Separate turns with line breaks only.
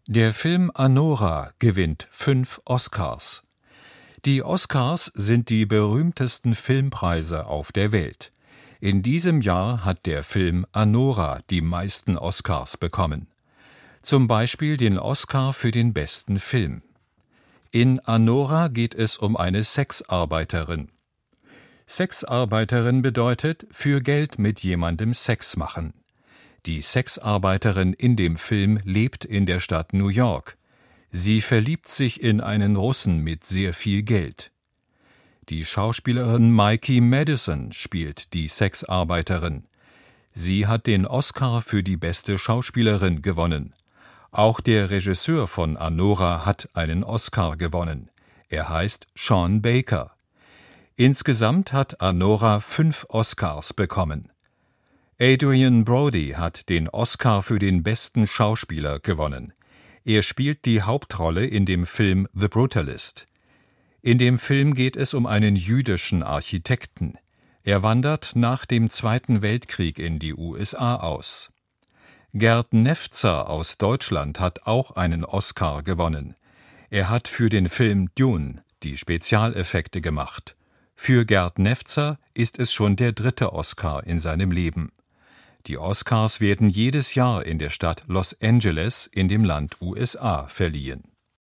Der Film Anora gewinnt 5 Oscars. Die Oscars sind die berühmtesten Filmpreise auf der Welt. In diesem Jahr hat der Film Anora die meisten Oscars bekommen. Zum Beispiel den Oscar für den besten Film. In Anora geht es um eine Sexarbeiterin. Sexarbeiterin bedeutet, für Geld mit jemandem Sex machen. Die Sexarbeiterin in dem Film lebt in der Stadt New York. Sie verliebt sich in einen Russen mit sehr viel Geld. Die Schauspielerin Mikey Madison spielt die Sexarbeiterin. Sie hat den Oscar für die beste Schauspielerin gewonnen. Auch der Regisseur von Anora hat einen Oscar gewonnen. Er heißt Sean Baker. Insgesamt hat Anora 5 Oscars bekommen. Adrien Brody hat den Oscar für den besten Schauspieler gewonnen. Er spielt die Hauptrolle in dem Film The Brutalist. In dem Film geht es um einen jüdischen Architekten. Er wandert nach dem Zweiten Weltkrieg in die USA aus. Gerd Nefzer aus Deutschland hat auch einen Oscar gewonnen. Er hat für den Film Dune die Spezialeffekte gemacht. Für Gerd Nefzer ist es schon der 3. Oscar in seinem Leben. Die Oscars werden jedes Jahr in der Stadt Los Angeles in dem Land USA verliehen.